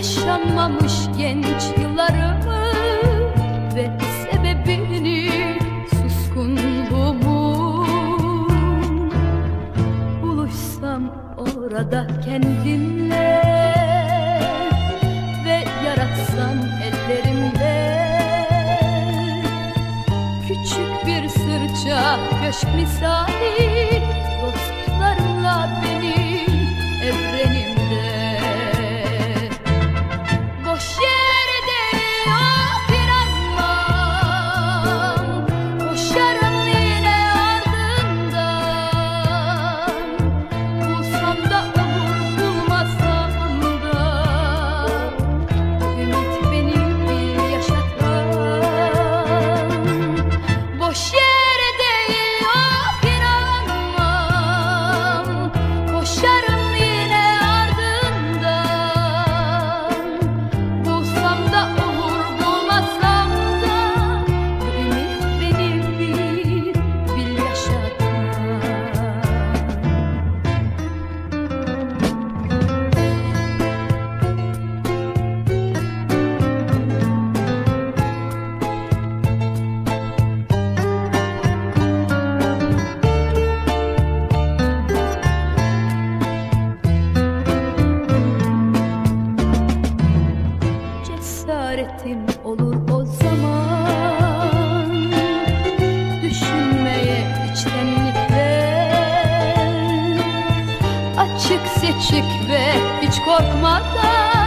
yaşanmamış genç yıllarımı ve sebebini suskunluğumun. Buluşsam orada kendimle ve yaratsam ellerimle küçük bir sırça köşk misali dostlarımla benim evrenimde. Boş yerde yok inanmam, koşarım yine ardından. Bulsam da olur, bulmasam da ümit beni bir yaşatmaz. Boş yere değil yok inanmam, koşarım yine ardından. Bulsam da olur, bulmasam da bu ümit beni bir yaşatmaz. Cesaretim olur o zaman düşünmeye içtenlikle, açık seçik ve hiç korkmadan